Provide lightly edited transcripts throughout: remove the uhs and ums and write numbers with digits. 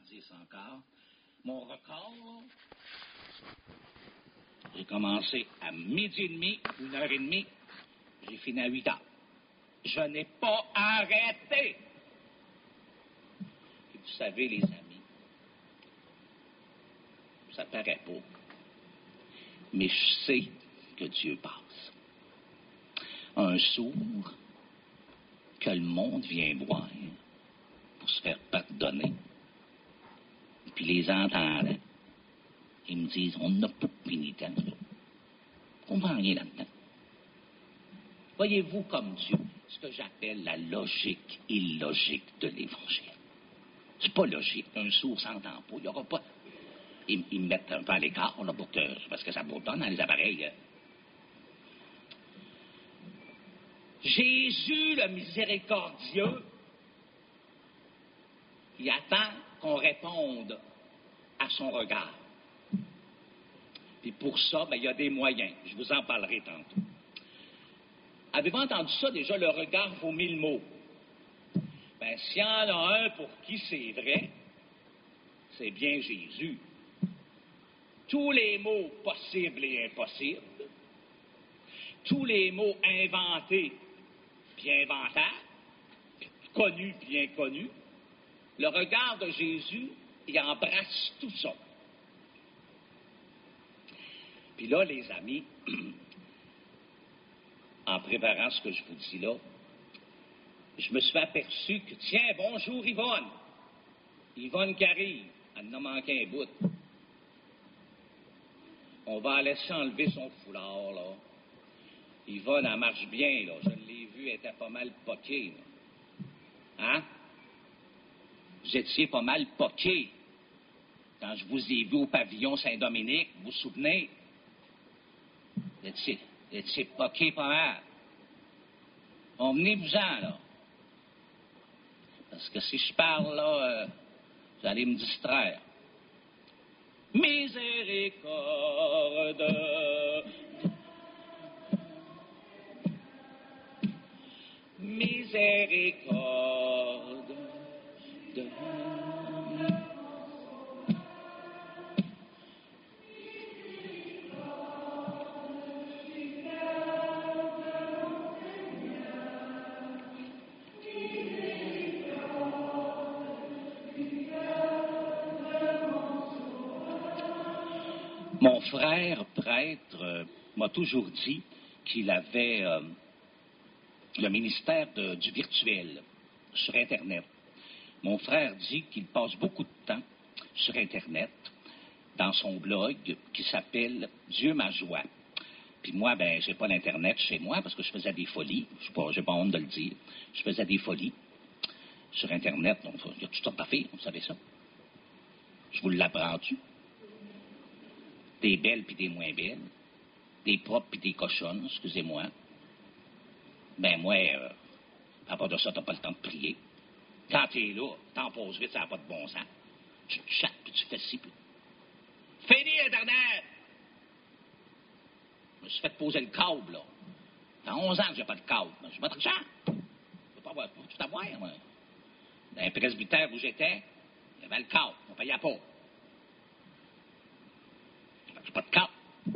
10 encore. Mon record, j'ai commencé à 12h30, 1h30, j'ai fini à 8h. Je n'ai pas arrêté. Et vous savez, les amis, ça paraît pas, mais je sais que Dieu passe. Un sourd que le monde vient voir pour se faire pardonner. Puis les entendants, ils me disent, on n'a pas de pénitence. On ne comprend rien là-dedans. Voyez-vous comme Dieu, ce que j'appelle la logique illogique de l'Évangile. C'est pas logique. Un sourd s'entend pas. Il n'y aura pas... Ils me mettent un peu à l'écart, là, parce que ça bourdonne dans les appareils. Jésus, le miséricordieux, il attend qu'on réponde à son regard. Puis pour ça, ben, il y a des moyens. Je vous en parlerai tantôt. Avez-vous entendu ça déjà? Le regard vaut 1000 mots. Ben, s'il y en a un pour qui c'est vrai, c'est bien Jésus. Tous les mots possibles et impossibles, tous les mots inventés puis inventables, connus puis inconnus, le regard de Jésus, il embrasse tout ça. Puis là, les amis, en préparant ce que je vous dis là, je me suis aperçu que, tiens, bonjour Yvonne. Yvonne qui arrive, elle en a manqué un bout. On va laisser enlever son foulard, là. Yvonne, elle marche bien, là. Je l'ai vue, elle était pas mal poquée, là. Hein? Vous étiez pas mal poquée quand je vous ai vu au pavillon Saint-Dominique, vous vous souvenez? Vous étiez poquée pas mal. Bon, venez-vous-en, là. Parce que si je parle, là, vous allez me distraire. Miséricorde. Miséricorde. Mon frère prêtre m'a toujours dit qu'il avait le ministère du virtuel sur Internet. Mon frère dit qu'il passe beaucoup de temps sur Internet dans son blog qui s'appelle Dieu ma joie. Puis moi, ben, j'ai pas d'Internet chez moi parce que je faisais des folies. J'ai pas honte de le dire. Je faisais des folies sur Internet. Donc, il y a toutes sortes d'affaires, vous savez ça. Je vous l'apprends-tu? Des belles puis des moins belles. Des propres puis des cochonnes, excusez-moi. Ben moi, à part de ça, t'as pas le temps de prier. Quand t'es là, t'en poses vite, ça n'a pas de bon sens. Tu te chattes puis tu fais ci puis... Fini Internet! Je me suis fait poser le câble, là. Ça fait 11 ans que j'ai pas de câble. Je suis pas de chant. Je peux pas avoir tout avoir, moi. Dans un presbytère où j'étais, il y avait le câble. On payait pas. J'ai pas de câble.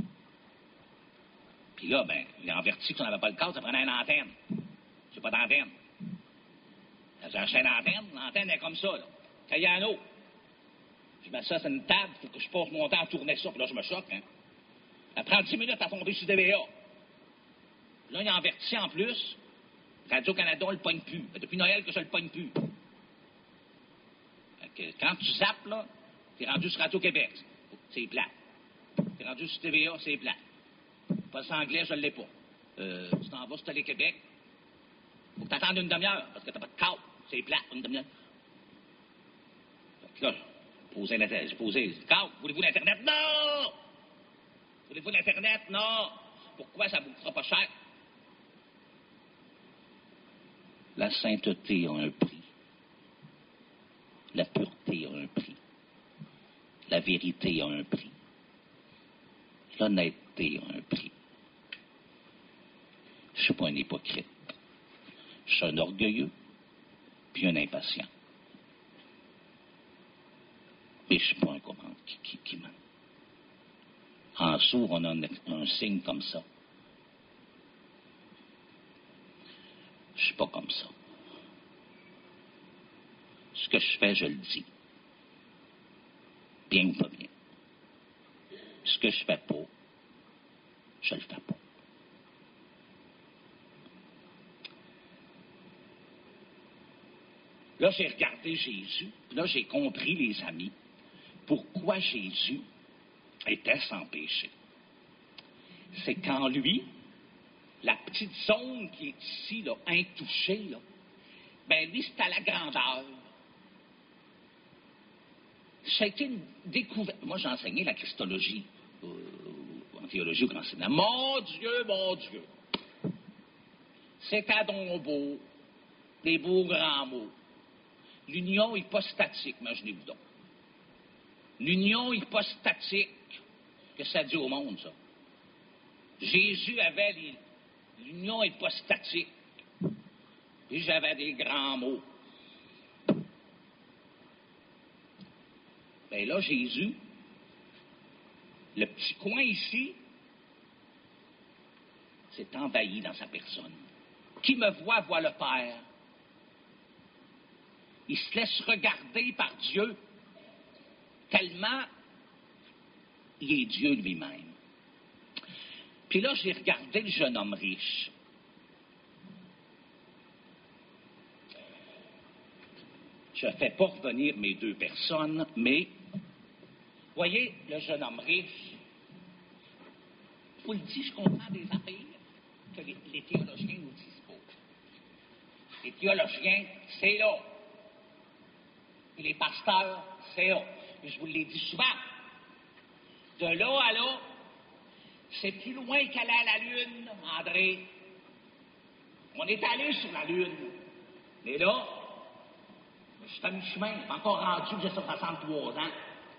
Puis là, ben, il a averti qu'on n'avait pas le câble, ça prenait une antenne. J'ai pas d'antenne. J'ai acheté une antenne, l'antenne est comme ça, là. Cayano. Je mets ça sur une table, il faut que je passe mon temps à tourner ça, puis là, je me choque, hein. Ça prend 10 minutes à tomber sur DVA. Là, il a averti en plus. Radio-Canada, on le pogne plus. Depuis Noël que je le pogne plus. Que quand tu zappes, là, t'es rendu sur Radio-Québec. C'est plat. T'es rendu sur TVA, c'est plat. Pas anglais, je ne l'ai pas. Tu t'en vas sur Télé-Québec. Faut que t'attendes une demi-heure, parce que t'as pas de câble. C'est plat, une demi-heure. Fait que là, j'ai posé le câble. Voulez-vous l'Internet? Non! Voulez-vous l'Internet? Non! Pourquoi ça vous fera pas cher? La sainteté a un prix. La pureté a un prix. La vérité a un prix. L'honnêteté a un prix. Je ne suis pas un hypocrite. Je suis un orgueilleux, puis un impatient. Et je ne suis pas un commande qui ment. En sourd, on a un signe comme ça. Je ne suis pas comme ça. Ce que je fais, je le dis. Bien ou pas bien. Ce que je ne fais pas, je ne le fais pas. Là, j'ai regardé Jésus, là, j'ai compris, les amis, pourquoi Jésus était sans péché. C'est qu'en lui, la petite zone qui est ici, là, intouchée, là, ben lui, c'est à la grandeur. Ça a été une découverte. Moi, j'ai enseigné la christologie en théologie au grand séminaire. Mon Dieu! C'est à donc beau, des beaux grands mots. L'union hypostatique, imaginez-vous donc. L'union hypostatique, que ça dit au monde, ça. Jésus avait l'union hypostatique. Puis j'avais des grands mots. Bien là, Jésus, le petit coin ici, s'est envahi dans sa personne. Qui me voit, voit le Père. Il se laisse regarder par Dieu tellement il est Dieu lui-même. Puis là, j'ai regardé le jeune homme riche. Je ne fais pas revenir mes deux personnes, mais, voyez, le jeune homme riche, je vous le dis, je comprends des affaires que les théologiens nous disent pas. Les théologiens, c'est là. Et les pasteurs, c'est là. Et je vous l'ai dit souvent. De là à là, c'est plus loin qu'aller à la Lune, André. On est allé sur la Lune. Mais là, je suis à mi-chemin, je suis encore rendu que j'ai 63 ans.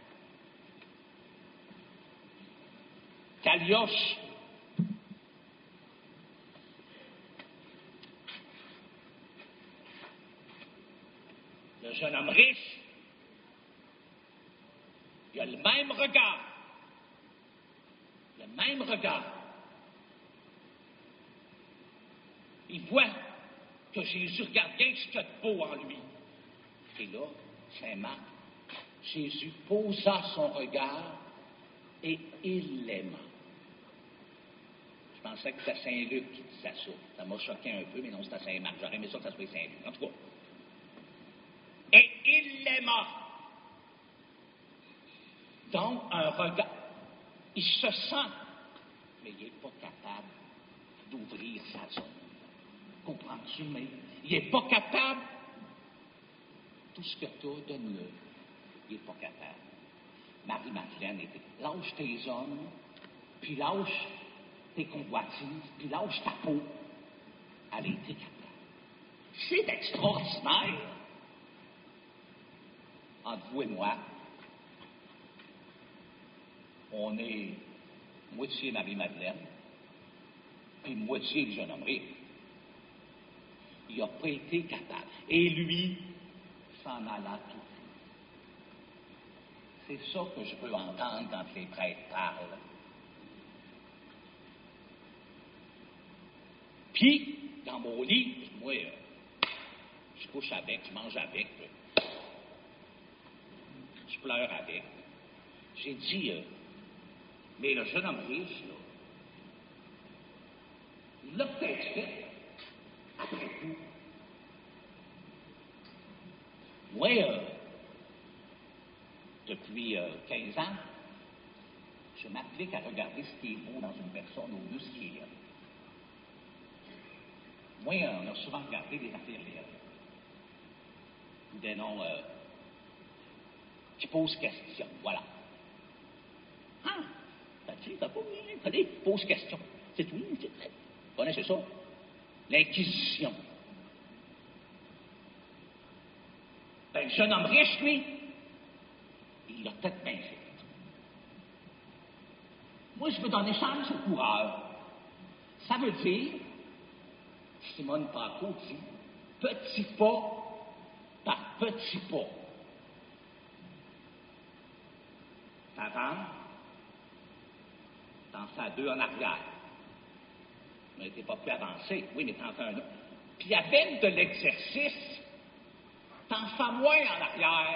Calioche. Le jeune homme riche, il a le même regard. Le même regard. Il voit que Jésus regarde bien ce qu'il y a de beau en lui. Et là, Saint Marc, Jésus posa son regard et il l'aima. Je pensais que c'était Saint-Luc qui disait ça. Ça m'a choqué un peu, mais non, c'était Saint-Marc. J'aurais aimé ça que ça soit Saint-Luc. En tout cas. Et il l'aima. Donc, un regard. Il se sent, mais il n'est pas capable d'ouvrir sa zone. Comprends-tu? Mais il n'est pas capable. Tout ce que tu as, donne-le. Il n'est pas capable. Marie-Madeleine était, lâche tes hommes, puis lâche tes convoitises, puis lâche ta peau. Elle était capable. C'est extraordinaire. Entre vous et moi, on est moitié Marie-Madeleine, puis moitié le jeune homme riche. Il n'a pas été capable. Et lui, s'en alla tout. C'est ça que je veux entendre quand les prêtres parlent. Puis, dans mon lit, moi, je couche avec, je mange avec, je pleure avec. J'ai dit, mais le jeune homme riche, là, il l'a peut-être fait, après tout. Moi, depuis 15 ans, je m'applique à regarder ce qui est beau dans une personne au lieu de ce qui est laid. Moi, on a souvent regardé des affaires laides. Ou des noms qui posent question. Voilà. Ah! T'as pas bien. Regardez, pose question. C'est tout. Vous connaissez ça? L'Inquisition. Ben, le jeune homme riche, lui, il l'a peut-être bien fait. Moi, je veux donner chance au coureur. Ça veut dire, Simone Paco dit, petit pas par petit pas. avant, t'en fais 2 en arrière. Mais t'es pas plus avancé. Oui, mais t'en fais un autre. Puis avec de l'exercice, t'en fais moins en arrière.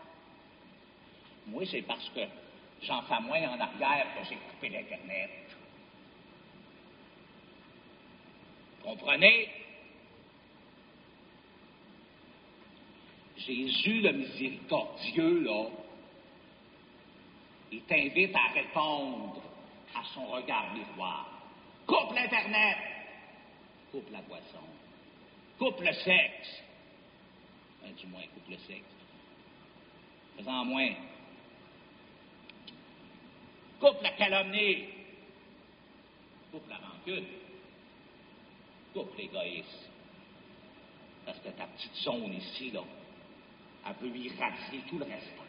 Moi, c'est parce que j'en fais moins en arrière que j'ai coupé l'Internet. Comprenez? Jésus, le miséricordieux, là, il t'invite à répondre à son regard miroir. Coupe l'Internet, coupe la boisson, coupe le sexe. Du moins, coupe le sexe. Fais-en moins. Coupe la calomnie, coupe la rancune, coupe l'égoïsme. Parce que ta petite zone ici, là, elle peut irradier tout le restant.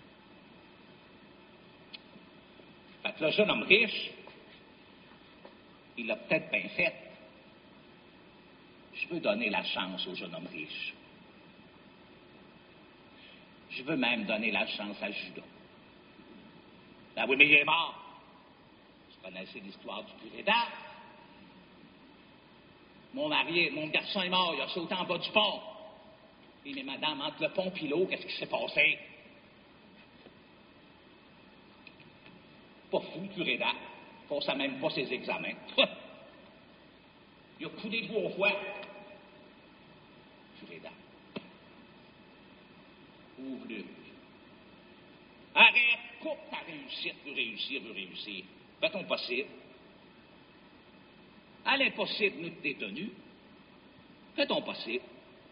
Fait que le jeune homme riche, il l'a peut-être bien fait. Je veux donner la chance au jeune homme riche. Je veux même donner la chance à Judas. Ben oui, mais il est mort. Vous connaissez l'histoire du curé d'Ars. Mon garçon est mort, il a sauté en bas du pont. Et mais madame, entre le pont et l'eau, qu'est-ce qui s'est passé? Pas fou, le curé d'Ars. Il ne passait même pas ses examens. Il a coulé de boue au foie. Curé d'Ars. Ouvre-le. Arrête, coupe ta réussite, veux réussir. Fais ton possible. À l'impossible, nous t'es tenu. Fais ton possible.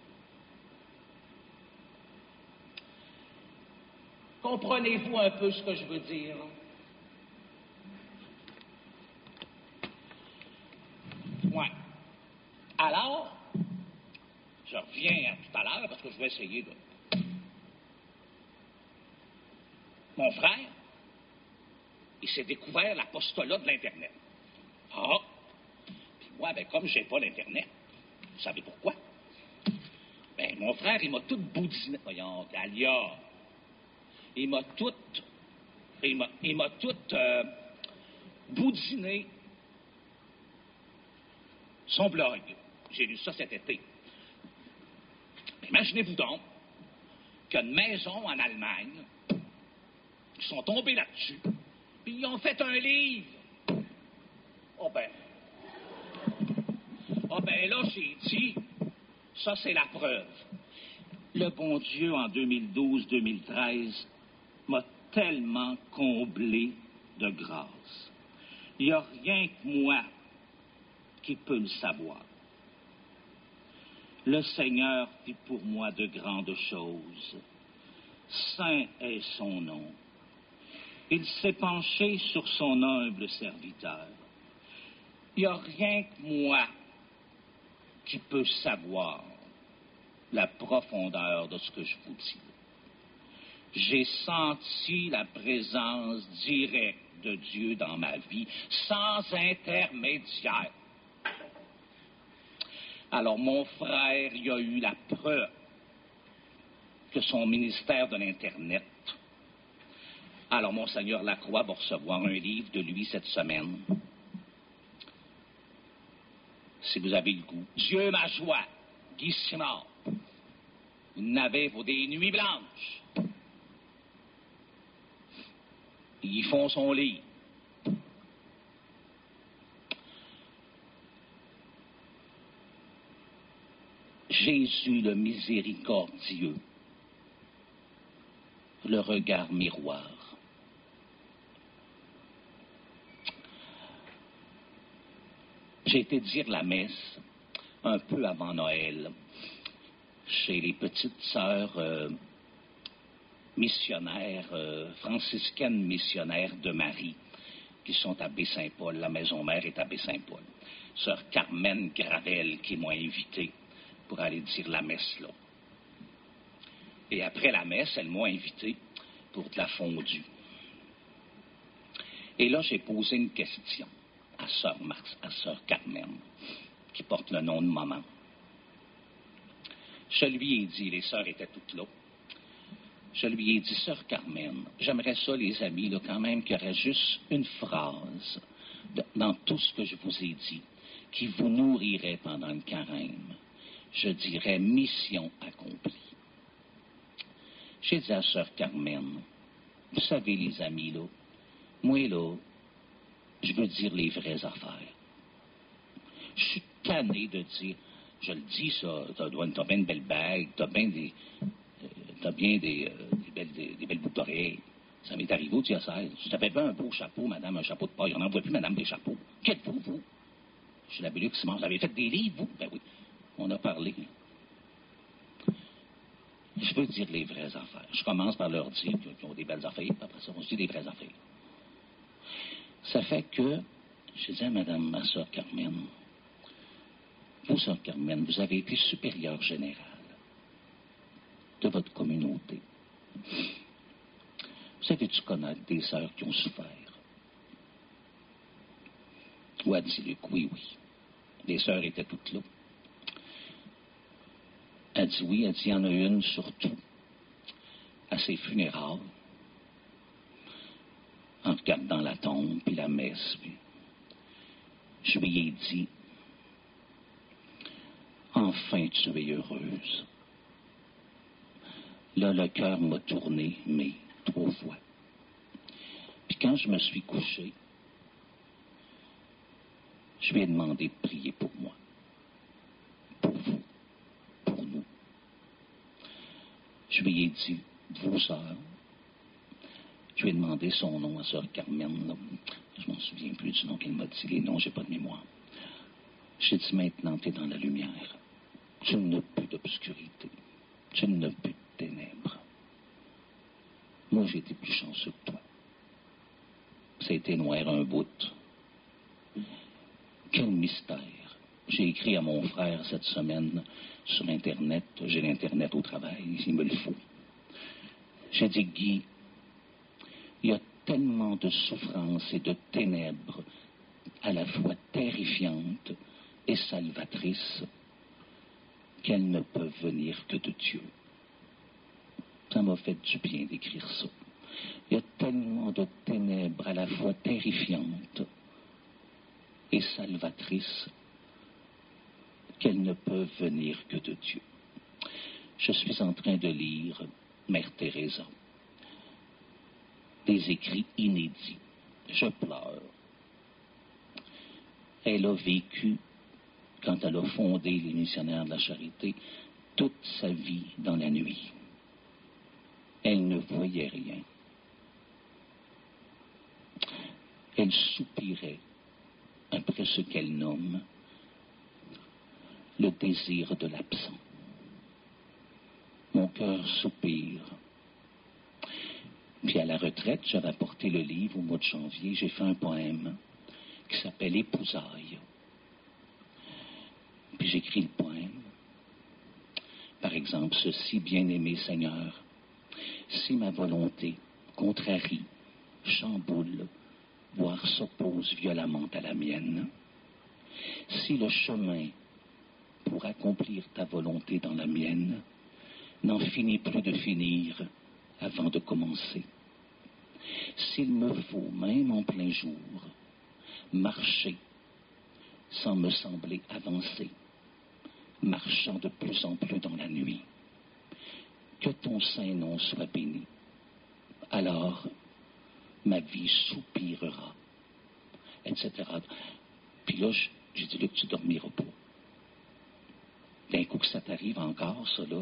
Comprenez-vous un peu ce que je veux dire? Ouais. Alors, je reviens à tout à l'heure parce que je vais essayer de... Mon frère, il s'est découvert l'apostolat de l'Internet. Ah! Puis moi, ben, comme j'ai pas l'Internet, vous savez pourquoi? Ben, mon frère, il m'a tout boudiné. Voyons, Dalia. Il m'a tout boudiné son blog. J'ai lu ça cet été. Imaginez-vous donc qu'une maison en Allemagne, ils sont tombés là-dessus, puis ils ont fait un livre. Oh ben là, j'ai dit, ça c'est la preuve. Le bon Dieu, en 2012-2013, m'a tellement comblé de grâce. Il n'y a rien que moi qui peut le savoir. Le Seigneur fit pour moi de grandes choses. Saint est son nom. Il s'est penché sur son humble serviteur. Il n'y a rien que moi qui peut savoir la profondeur de ce que je vous dis. J'ai senti la présence directe de Dieu dans ma vie, sans intermédiaire. Alors, mon frère, il a eu la preuve que son ministère de l'Internet. Alors, Monseigneur Lacroix va recevoir un livre de lui cette semaine. Si vous avez le goût. Dieu ma joie, Guy Simard. Vous n'avez pour des nuits blanches. Ils font son livre. Jésus le miséricordieux, le regard miroir. J'ai été dire la messe un peu avant Noël chez les petites sœurs missionnaires, franciscaines missionnaires de Marie, qui sont à Baie-Saint-Paul. La maison mère est à Baie-Saint-Paul. Sœur Carmen Gravel qui m'a invité pour aller dire la messe là. Et après la messe, elles m'ont invité pour de la fondue. Et là, j'ai posé une question à sœur Carmen, qui porte le nom de maman. Je lui ai dit, les sœurs étaient toutes là. Je lui ai dit, Sœur Carmen, j'aimerais ça, les amis, là, quand même, qu'il y aurait juste une phrase dans tout ce que je vous ai dit qui vous nourrirait pendant le carême. Je dirais mission accomplie. J'ai dit à Sœur Carmen, vous savez, les amis, là, moi, là, je veux dire les vraies affaires. Je suis tanné de dire, je le dis, ça, t'as bien une belle bague, t'as bien des belles boucles d'oreilles. Ça m'est arrivé au diocèse. Je t'avais pas un beau chapeau, madame, un chapeau de paille. On n'en voit plus, madame, des chapeaux. Qu'êtes-vous, vous? Je suis la Bélux Simon. Vous avez fait des livres, vous? Ben oui. On a parlé. Je veux dire les vraies affaires. Je commence par leur dire qu'ils ont des belles affaires, puis après ça, on se dit des vraies affaires. Ça fait que, j'ai dit à madame, ma sœur Carmen, vous, sœur Carmen, vous avez été supérieure générale de votre communauté. Vous avez dû connaître des sœurs qui ont souffert. Ou a dit Luc, oui. Les sœurs étaient toutes là. Elle dit oui, elle dit il y en a une surtout à ses funérailles, en regardant la tombe puis la messe. Puis je lui ai dit, enfin tu es heureuse. Là, le cœur m'a tourné, mais 3 fois. Puis quand je me suis couché, je lui ai demandé de prier pour moi, pour vous, pour nous. Je lui ai dit, vos sœurs, je lui ai demandé son nom à sœur Carmen. Là. Je m'en souviens plus du nom qu'elle m'a dit. Les noms, j'ai pas de mémoire. J'ai dit, maintenant, tu es dans la lumière. Tu n'as plus d'obscurité. Tu n'as plus de ténèbres. Moi, j'ai été plus chanceux que toi. Ça a été noir un bout. Quel mystère. J'ai écrit à mon frère cette semaine sur Internet. J'ai l'Internet au travail, il me le faut. J'ai dit, Guy, il y a tellement de souffrances et de ténèbres à la fois terrifiantes et salvatrices qu'elles ne peuvent venir que de Dieu. Ça m'a fait du bien d'écrire ça. Il y a tellement de ténèbres à la fois terrifiantes et salvatrices qu'elles ne peuvent venir que de Dieu. Je suis en train de lire Mère Teresa. Des écrits inédits. Je pleure. Elle a vécu, quand elle a fondé les missionnaires de la charité, toute sa vie dans la nuit. Elle ne voyait rien. Elle soupirait après ce qu'elle nomme le désir de l'absent. Mon cœur soupire. Puis à la retraite, j'avais apporté le livre au mois de janvier, j'ai fait un poème qui s'appelle Épousailles. Puis j'écris le poème. Par exemple, ceci, bien-aimé Seigneur, si ma volonté contrarie, chamboule, voire s'oppose violemment à la mienne, si le chemin pour accomplir ta volonté dans la mienne n'en finit plus de finir avant de commencer, s'il me faut, même en plein jour, marcher sans me sembler avancer, marchant de plus en plus dans la nuit, que ton saint nom soit béni. Alors, ma vie soupirera, etc. Puis là, j'ai dit, Luc, tu dormiras pas. D'un coup que ça t'arrive encore, ça là,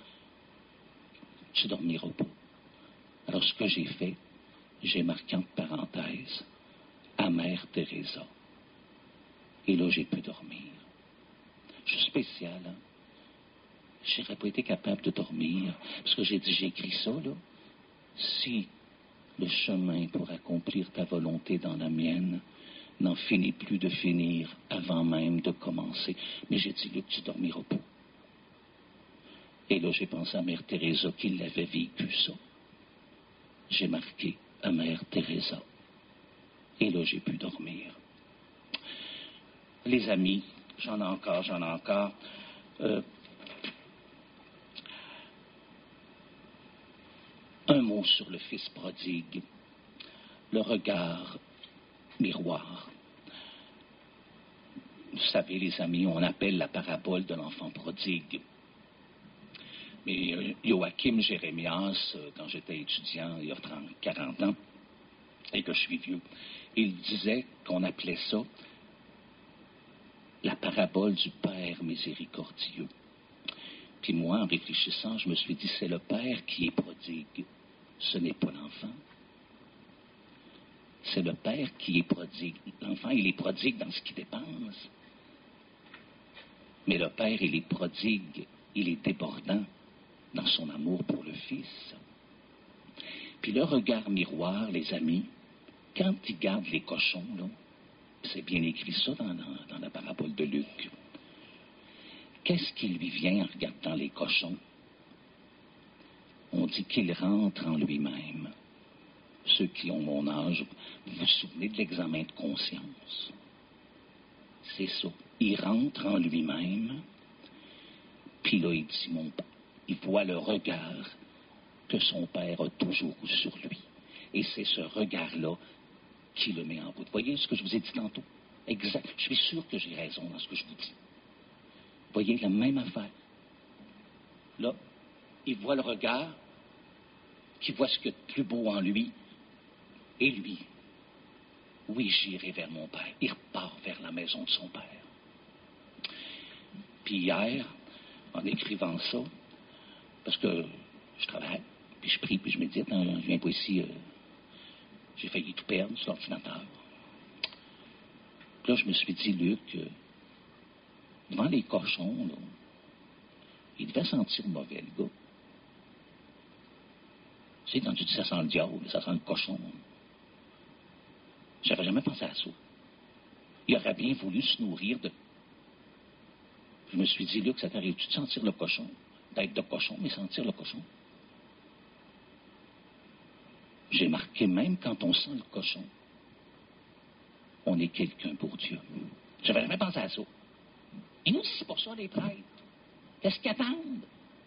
tu dormiras pas. Alors, ce que j'ai fait, j'ai marqué entre parenthèses, à Mère Teresa. Et là, j'ai pu dormir. Je suis spécial, hein? Je n'aurais pas été capable de dormir, parce que j'ai dit, j'ai écrit ça, là. Si le chemin pour accomplir ta volonté dans la mienne n'en finit plus de finir avant même de commencer. Mais j'ai dit, Luc, tu dormiras pas. Et là, j'ai pensé à Mère Teresa qui l'avait vécu, ça. J'ai marqué à Mère Teresa. Et là, j'ai pu dormir. Les amis, j'en ai encore. mot sur le fils prodigue, le regard miroir. Vous savez, les amis, on appelle la parabole de l'enfant prodigue. Mais Joachim Jérémias, quand j'étais étudiant il y a 40 ans, et que je suis vieux, il disait qu'on appelait ça la parabole du Père miséricordieux. Puis moi, en réfléchissant, je me suis dit, c'est le Père qui est prodigue, ce n'est pas l'enfant. C'est le Père qui est prodigue. L'enfant, il est prodigue dans ce qu'il dépense. Mais le Père, il est prodigue, il est débordant dans son amour pour le Fils. Puis le regard miroir, les amis, quand il garde les cochons, là, c'est bien écrit ça dans la parabole de Luc. Qu'est-ce qui lui vient en regardant les cochons? On dit qu'il rentre en lui-même. Ceux qui ont mon âge, vous vous souvenez de l'examen de conscience? C'est ça. Il rentre en lui-même, puis là, il dit, il voit le regard que son père a toujours eu sur lui. Et c'est ce regard-là qui le met en route. Voyez ce que je vous ai dit tantôt? Exact. Je suis sûr que j'ai raison dans ce que je vous dis. Voyez, la même affaire. Là, il voit le regard, qui voit ce qu'il y a de plus beau en lui, et lui, oui, j'irai vers mon père. Il repart vers la maison de son père. Puis hier, en écrivant ça, parce que je travaille, puis je prie, puis je médite, je viens pas ici, j'ai failli tout perdre sur l'ordinateur. Puis là, je me suis dit, Luc, devant les cochons, là, il devait sentir mauvais, le gars. Tu sais, quand tu dis ça sent le diable, ça sent le cochon. J'avais jamais pensé à ça. Il aurait bien voulu se nourrir de... Je me suis dit, Luc, ça t'arrive-tu de sentir le cochon? D'être de cochon, mais sentir le cochon? J'ai marqué, même quand on sent le cochon, on est quelqu'un pour Dieu. J'avais jamais pensé à ça. Et nous, c'est pour ça, les prêtres. Qu'est-ce qu'ils attendent?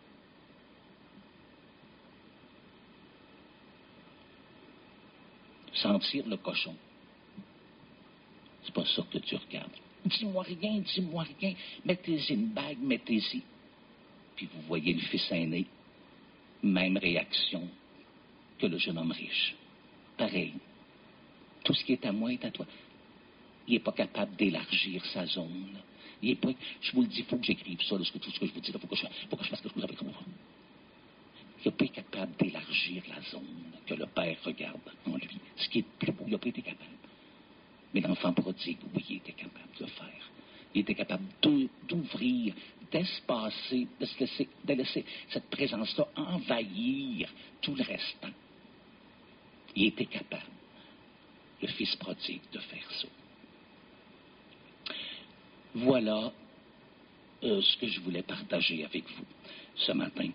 Sentir le cochon. C'est pas ça que tu regardes. Dis-moi rien. Mettez-y une bague, mettez-y. Puis vous voyez le fils aîné. Même réaction que le jeune homme riche. Pareil. Tout ce qui est à moi est à toi. Il n'est pas capable d'élargir sa zone. Il est pas... Je vous le dis, il faut que j'écrive ça, tout ce que je vous dis, il faut que je fasse ce que je vous appelle comme ça. Il n'a pas été capable d'élargir la zone que le Père regarde en lui. Ce qui est plus beau, il n'a pas été capable. Mais l'enfant prodigue, oui, il était capable de le faire. Il était capable d'ouvrir, d'espacer, de laisser cette présence-là envahir tout le restant. Il était capable, le fils prodigue, de faire ça. Voilà ce que je voulais partager avec vous ce matin.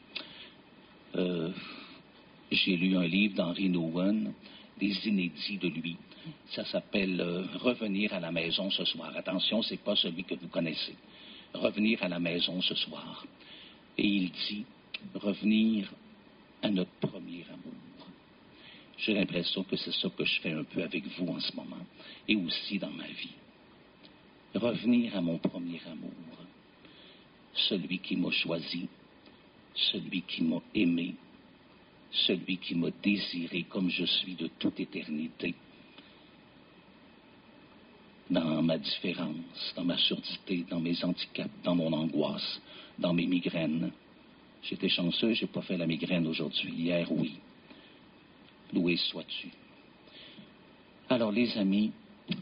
J'ai lu un livre d'Henry Nouwen, des inédits de lui. Ça s'appelle Revenir à la maison ce soir. Attention, c'est pas celui que vous connaissez. Revenir à la maison ce soir. Et il dit, revenir à notre premier amour. J'ai l'impression que c'est ça que je fais un peu avec vous en ce moment, et aussi dans ma vie. Revenir à mon premier amour. Celui qui m'a choisi, celui qui m'a aimé, celui qui m'a désiré comme je suis de toute éternité, dans ma différence, dans ma surdité, dans mes handicaps, dans mon angoisse, dans mes migraines. J'étais chanceux, je n'ai pas fait la migraine aujourd'hui. Hier, oui. Loué sois-tu. Alors, les amis,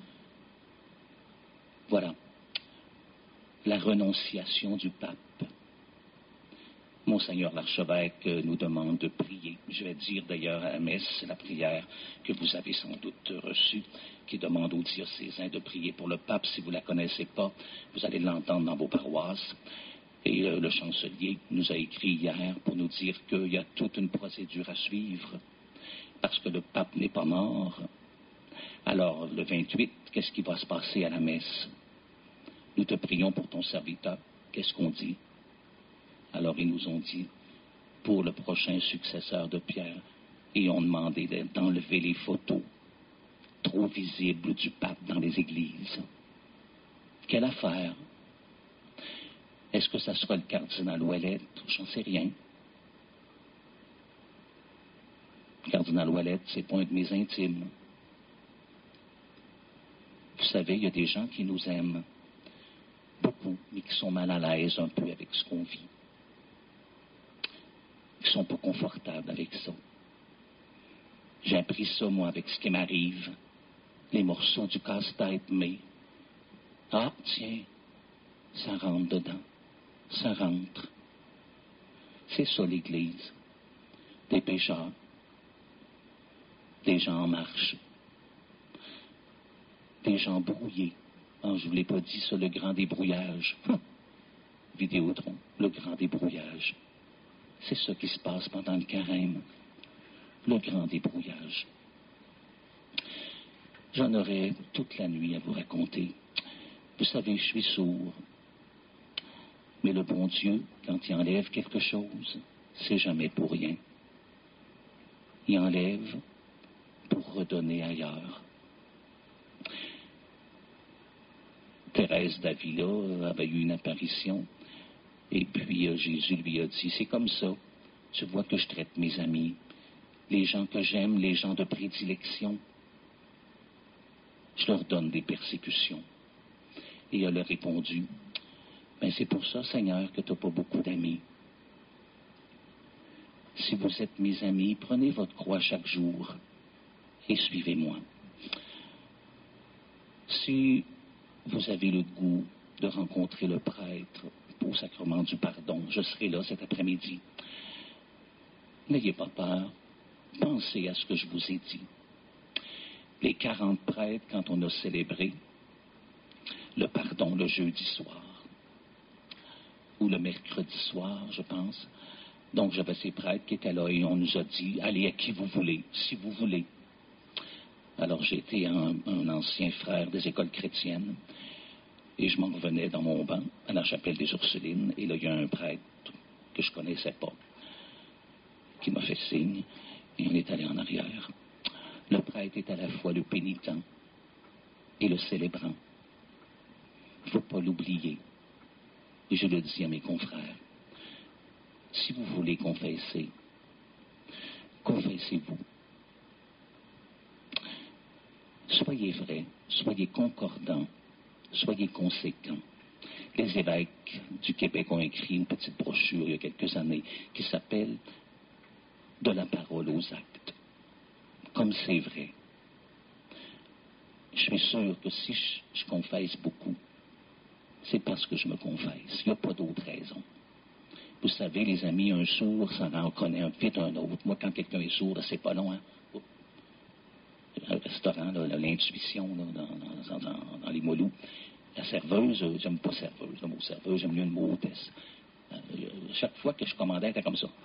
voilà. La renonciation du pape. Monseigneur l'archevêque nous demande de prier. Je vais dire d'ailleurs à la messe la prière que vous avez sans doute reçue, qui demande aux diocésains de prier pour le pape. Si vous ne la connaissez pas, vous allez l'entendre dans vos paroisses. Et le chancelier nous a écrit hier pour nous dire qu'il y a toute une procédure à suivre, parce que le pape n'est pas mort. Alors, le 28, qu'est-ce qui va se passer à la messe? Nous te prions pour ton serviteur. Qu'est-ce qu'on dit? Alors, ils nous ont dit, pour le prochain successeur de Pierre, et ont demandé d'enlever les photos trop visibles du pape dans les églises. Quelle affaire? Est-ce que ça sera le cardinal Ouellette? J'en sais rien. Le cardinal Ouellette, c'est pas un de mes intimes. Vous savez, il y a des gens qui nous aiment beaucoup, mais qui sont mal à l'aise un peu avec ce qu'on vit. Qui sont pas confortables avec ça. J'ai appris ça, moi, avec ce qui m'arrive. Les morceaux du casse-tête, mais... Ah, tiens, ça rentre dedans. Ça rentre. C'est ça, l'Église. Des pécheurs. Des gens en marche. Des gens brouillés. Ah, je ne vous l'ai pas dit, ça, le grand débrouillage. Vidéotron, le grand débrouillage. C'est ça qui se passe pendant le carême. Le grand débrouillage. J'en aurais toute la nuit à vous raconter. Vous savez, je suis sourd. Mais le bon Dieu, quand il enlève quelque chose, c'est jamais pour rien. Il enlève pour redonner ailleurs. Thérèse d'Avila avait eu une apparition, et puis Jésus lui a dit, c'est comme ça, tu vois que je traite mes amis, les gens que j'aime, les gens de prédilection, je leur donne des persécutions. Et elle a répondu, ben c'est pour ça, Seigneur, que tu n'as pas beaucoup d'amis. Si vous êtes mes amis, prenez votre croix chaque jour et suivez-moi. Si vous avez le goût de rencontrer le prêtre au sacrement du pardon, je serai là cet après-midi. N'ayez pas peur, pensez à ce que je vous ai dit. Les 40 prêtres, quand on a célébré le pardon le jeudi soir, ou le mercredi soir, je pense. Donc, j'avais ces prêtres qui étaient là et on nous a dit, allez à qui vous voulez, si vous voulez. Alors, j'étais un ancien frère des écoles chrétiennes et je m'en revenais dans mon banc à la chapelle des Ursulines et là, il y a un prêtre que je connaissais pas qui m'a fait signe et on est allé en arrière. Le prêtre est à la fois le pénitent et le célébrant. Il ne faut pas l'oublier. Et je le dis à mes confrères, si vous voulez confesser, confessez-vous. Soyez vrai, soyez concordants, soyez conséquents. Les évêques du Québec ont écrit une petite brochure il y a quelques années qui s'appelle « De la parole aux actes ». Comme c'est vrai. Je suis sûr que si je confesse beaucoup, c'est parce que je me confesse. Il n'y a pas d'autre raison. Vous savez, les amis, un sourd, ça en connaît un vite un autre. Moi, quand quelqu'un est sourd, c'est pas long, hein? Un restaurant, là, l'intuition, là, dans les Moulous. La serveuse, j'aime pas serveuse, le mot serveuse, j'aime mieux le mot hôtesse. Chaque fois que je commandais, elle était comme ça.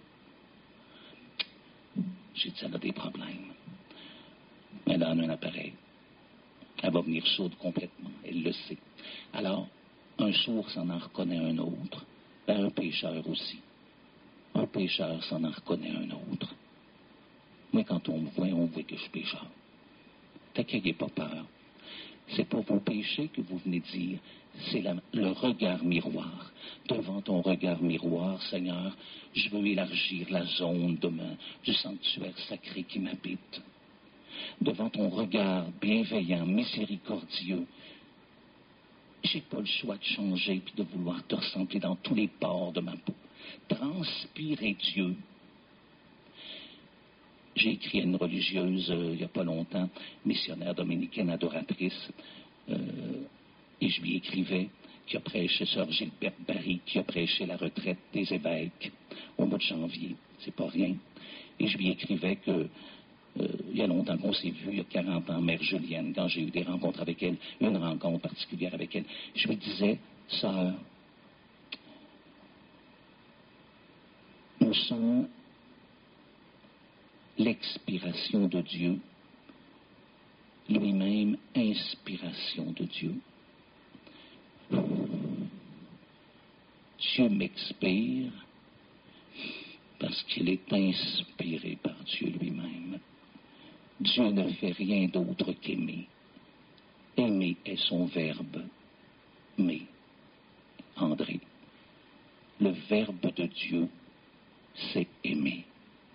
J'ai dit, elle a des problèmes. Elle a un appareil. Elle va venir sourde complètement. Elle le sait. Alors, un sourd s'en en reconnaît un autre. Ben, un pécheur aussi. Un pécheur s'en en reconnaît un autre. Moi, quand on me voit, on voit que je suis pécheur. Fait qu'il n'y ait pas peur. C'est pas vos péchés que vous venez dire, c'est le regard miroir. Devant ton regard miroir, Seigneur, je veux élargir la zone du sanctuaire sacré qui m'habite. Devant ton regard bienveillant, miséricordieux, j'ai pas le choix de changer puis de vouloir te ressembler dans tous les pores de ma peau. Transpirer Dieu. J'ai écrit à une religieuse il n'y a pas longtemps, missionnaire dominicaine adoratrice, et je lui écrivais qui a prêché Sœur Gilberte Barry, qui a prêché la retraite des évêques au mois de janvier. C'est pas rien. Et je lui écrivais que il y a longtemps qu'on s'est vu, il y a 40 ans, Mère Julienne, quand j'ai eu des rencontres avec elle, une rencontre particulière avec elle, je lui disais, Sœur, nous sommes l'expiration de Dieu, lui-même inspiration de Dieu. Dieu m'expire, parce qu'il est inspiré par Dieu lui-même. Dieu ne fait rien d'autre qu'aimer. Aimer est son verbe. Mais, André, le verbe de Dieu, c'est aimer.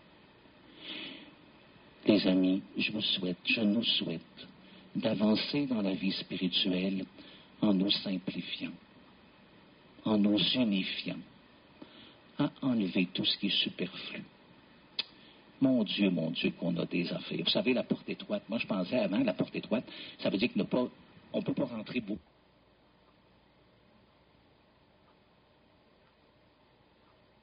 Les amis, je nous souhaite d'avancer dans la vie spirituelle en nous simplifiant, en nous unifiant, à enlever tout ce qui est superflu. Mon Dieu, qu'on a des affaires. Vous savez, la porte étroite, moi je pensais avant, la porte étroite, ça veut dire qu'on ne peut pas rentrer beaucoup.